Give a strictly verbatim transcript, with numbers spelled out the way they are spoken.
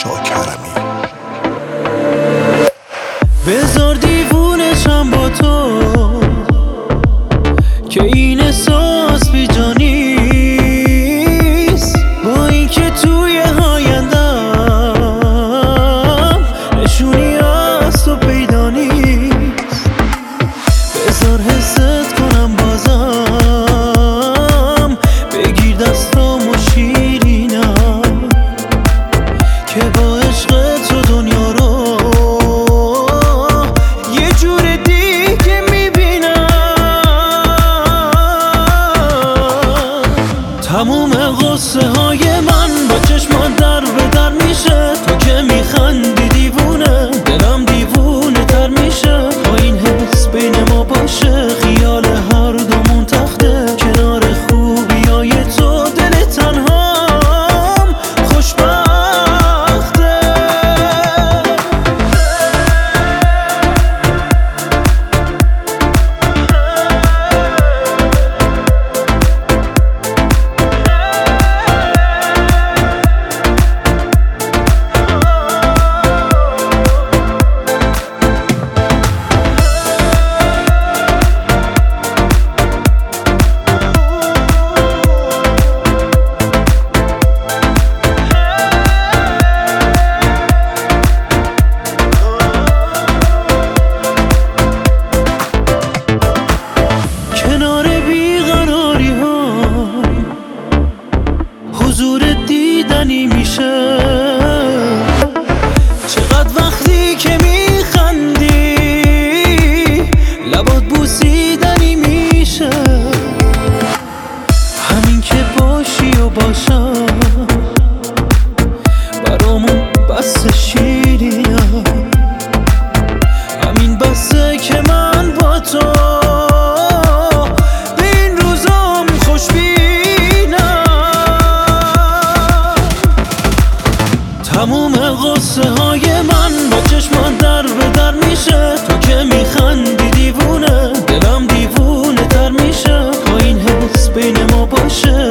شاکرمی. بذار دیوونه شم با تو که این احساس بی جا نیست، با این که توی آیندم نشونی از تو پیدا نیست. بذار حست کنم بازم، بگیر دستام و شیرینم که با عشق تو دنیا رو یه جور دیگه میبینم. تموم غصه های من با چشمان در به در میشه، تو که میخندی دیوونه دلم دیوونه تر میشه. با این حس بین ما باشه خیال هر دومون تخته، کنار خوبی های تو دل تنهام خوشبخته. حضور دیدنی میشه چقدر وقتی که میخندی، لبات بوسیدنی میشه. همین که باشی و باشم برامون بس شیرینه، همین بسه که من با تو به این روزام خوشبینم. تموم غصه های من با چشمان در به در میشه، تو که میخندی دیوونه دلم دیوونه تر میشه. با این حس بین ما باشه